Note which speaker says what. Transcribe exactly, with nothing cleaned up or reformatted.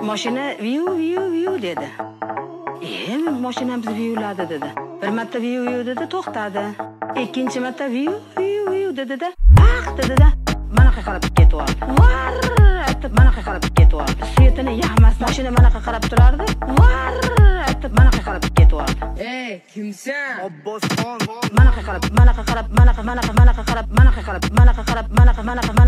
Speaker 1: Mashina viu viu viu dedi. E, mashinamiz viyuladi dedi. Bir marta viu viu dedi, to'xtadi. Ikkinchi marta viu viu viu dedi-da, "Vaq" dedi-da, manaqa qarab ketyapti. Var etib manaqa qarab ketyapti. Svetini yaxmas, mashina manaqa qarab turardi. Var etib manaqa qarab ketyapti.
Speaker 2: Ey, kimsan?
Speaker 3: Abbosxon.
Speaker 1: Manaqa qarab, manaqa qarab, manaqa manaqa manaqa qarab, manaqa qarab, manaqa qarab, manaqa manaqa